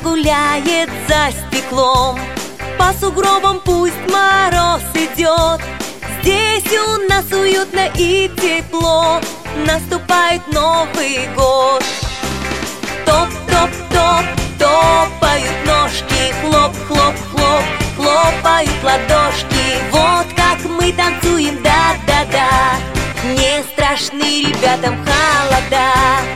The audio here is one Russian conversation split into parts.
гуляет за стеклом. По сугробам пусть мороз идет, здесь у нас уютно и тепло. Наступает Новый год. Топ-топ-топ, топают ножки, хлоп-хлоп-хлоп, хлопают ладошки. Вот как мы танцуем, да-да-да, не страшны ребятам холода.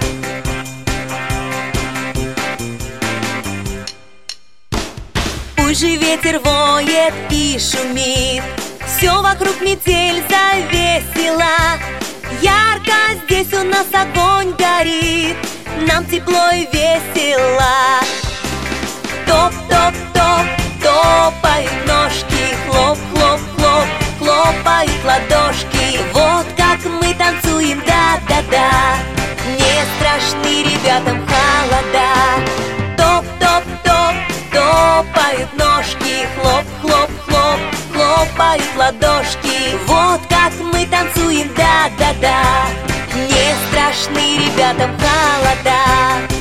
Пусть же ветер воет и шумит, все вокруг метель завесела. Ярко здесь у нас огонь горит, нам тепло и весело. Топ-топ-топ, топают ножки, хлоп-хлоп-хлоп, хлопают ладошки. Вот как мы танцуем, да-да-да, не страшны ребятам холода. Топ-топ-топ, топают ножки, хлоп-хлоп-хлоп, хлопают ладошки. Вот как мы танцуем, да-да-да, не страшны ребятам холода.